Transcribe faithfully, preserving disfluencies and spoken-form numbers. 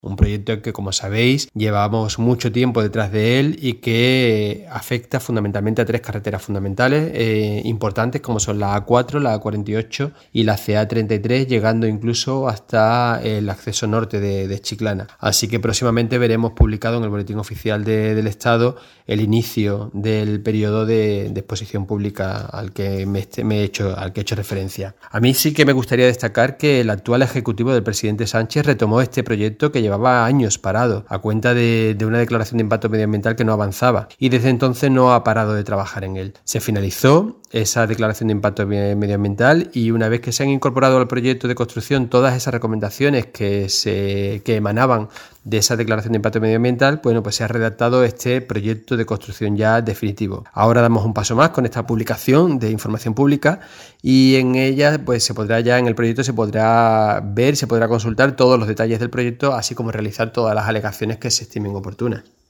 Un proyecto que, como sabéis, llevamos mucho tiempo detrás de él y que afecta fundamentalmente a tres carreteras fundamentales eh, importantes, como son la A cuatro, la A cuarenta y ocho y la C A treinta y tres, llegando incluso hasta el acceso norte de, de Chiclana. Así que próximamente veremos publicado en el Boletín Oficial de, del Estado el inicio del periodo de, de exposición pública al que me, me he hecho, al que he hecho referencia. A mí sí que me gustaría destacar que el actual ejecutivo del presidente Sánchez retomó este proyecto que llevaba años parado a cuenta de, de una declaración de impacto medioambiental que no avanzaba, y desde entonces no ha parado de trabajar en él. Se finalizó esa declaración de impacto medioambiental y una vez que se han incorporado al proyecto de construcción todas esas recomendaciones que, se, que emanaban de esa declaración de impacto medioambiental, bueno, pues se ha redactado este proyecto de construcción ya definitivo. Ahora damos un paso más con esta publicación de información pública y en ella pues se podrá ya en el proyecto se podrá ver, se podrá consultar todos los detalles del proyecto, así como realizar todas las alegaciones que se estimen oportunas.